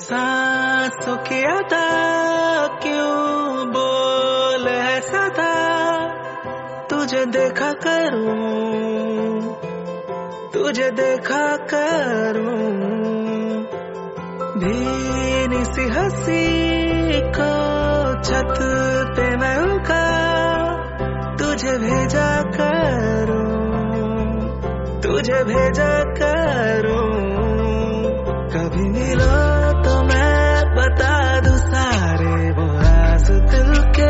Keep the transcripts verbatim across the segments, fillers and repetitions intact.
सांसों की अदा क्यों बोल ऐसा था, तुझे देखा करूं, तुझे देखा करूं। भीनी सी हंसी को छत पे मैं उगा, तुझे भेजा करूं, तुझे भेजा करूं। कभी मिलो तो मैं बता दूं सारे वो राज दिल के,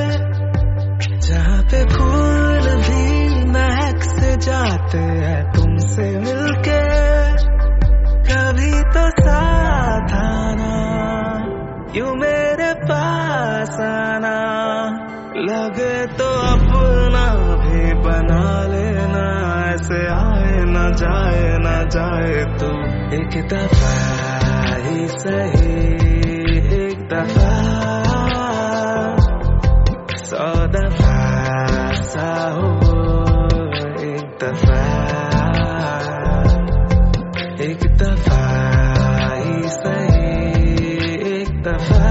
जहाँ पे फूल भी महक से जाते हैं तुमसे मिलके। कभी तो साथ आना, यूं मेरे पास आना, लगे तो अपना भी बना लेना। ऐसे आए ना जाए ना जाए तू, एक दफा ही सही, एक दफा सौ दफा सा हो, एक दफा, एक दफा ही सही, एक दफा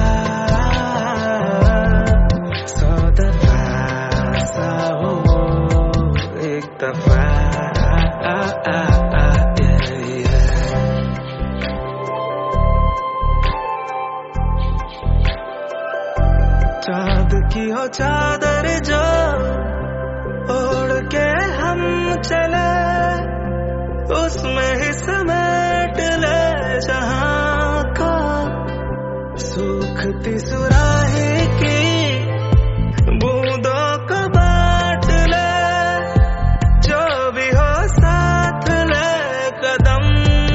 सौ दफा सा हो, एक दफा। चाँद की हो चादर जो ओढ़ के हम चले, उसमें ही समेट ले जहाँ को। सूखती सुराही की बूंदों को बांट ले, जो भी हो साथ ले कदम।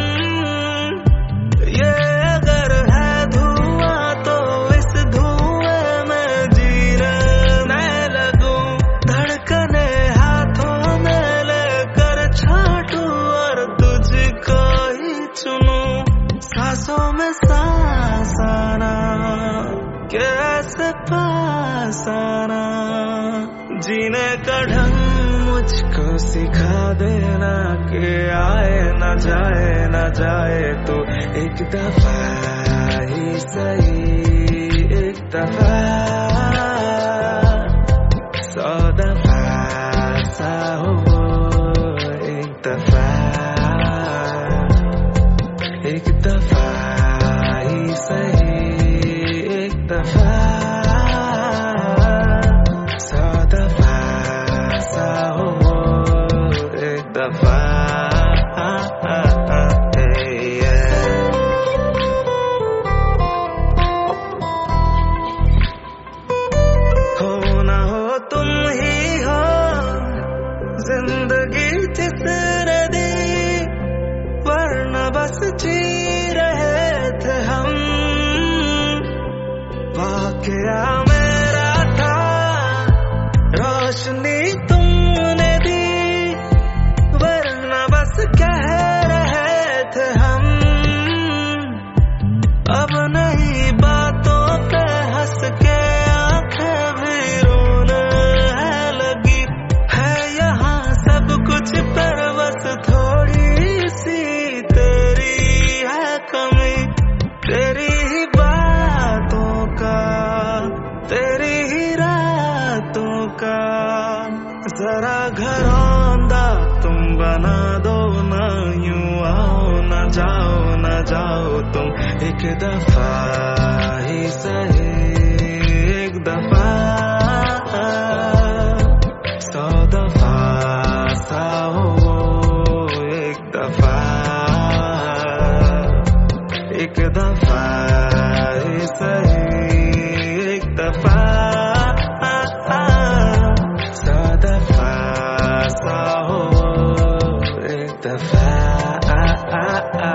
ये अगर है धुआं तो इस धुएं में जीने लगूं, धड़कने हाथों में लेकर छाटूं और तुझको ही चुनूं। सांसों में सांस आना, कैसे पास आना, जीने का ढंग मुझको सिखा देना। कि आए ना जाए ना जाए तो एक दफा ही सही, एक दफा सौ दफा सा हो, एक दफा, एक दफा ही सही, एक दफा सौ दफा सा हो, एक दफा। हो ना हो तुम ही हो जिंदगी जिसने दी, वरना बस जी रहे थे हम। वाकया मेरा था, रोशनी तुमने दी, वरना बस कह रहे थे हम। अब नहीं बातों पे हंस के आंखें भी रोने है लगी, है यहाँ सब कुछ पर बस थोड़ी सी तेरी है कमी। तेरी ही बातों का, तेरी ही रातों का, जरा घरौंदा तुम बना दो ना। यूं आओ ना जाओ ना जाओ तुम, एक दफा ही सही, एक दफा सौ दफा सा हो, एक दफा, एक दफा ही सही, एक दफा सौ दफा सा हो, एक दफा।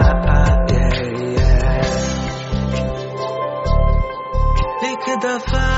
एक दफा